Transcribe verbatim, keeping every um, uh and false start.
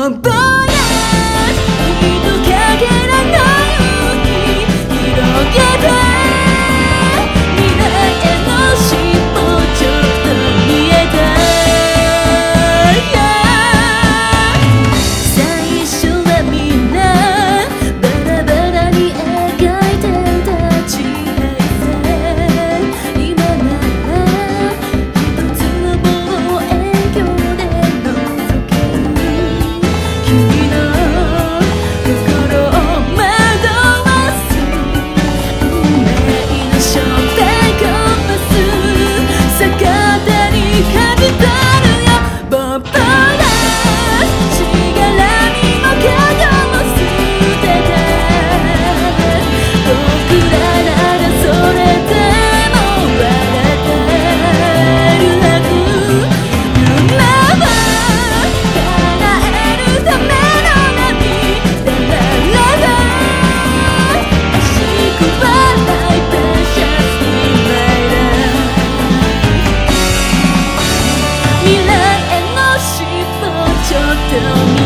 ボーヤ人影のように広げて未来への尻尾ちょっと見えた、yeah、最初はみんなバラバラに描いてた地平線、今なら一つの望遠鏡で覗ける君の心を惑わす運命の正体コンパス逆手に感じたるよボンボラしがらみも影も捨てて僕らならそれでも笑ってるはず、夢は叶えるための涙ならば明日はライプシャスに参る未来への尻尾ちょっと見